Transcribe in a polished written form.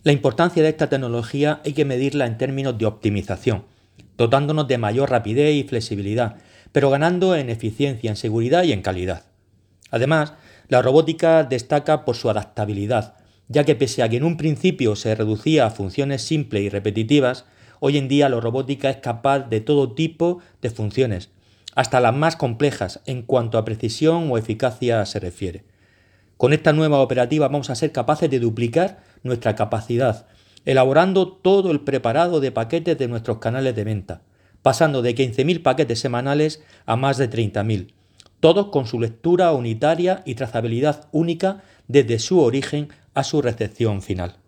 La importancia de esta tecnología hay que medirla en términos de optimización, dotándonos de mayor rapidez y flexibilidad, pero ganando en eficiencia, en seguridad y en calidad. Además, la robótica destaca por su adaptabilidad, ya que pese a que en un principio se reducía a funciones simples y repetitivas, hoy en día la robótica es capaz de todo tipo de funciones, hasta las más complejas en cuanto a precisión o eficacia se refiere. Con esta nueva operativa vamos a ser capaces de duplicar nuestra capacidad, elaborando todo el preparado de paquetes de nuestros canales de venta, pasando de 15.000 paquetes semanales a más de 30.000, todos con su lectura unitaria y trazabilidad única desde su origen a su recepción final.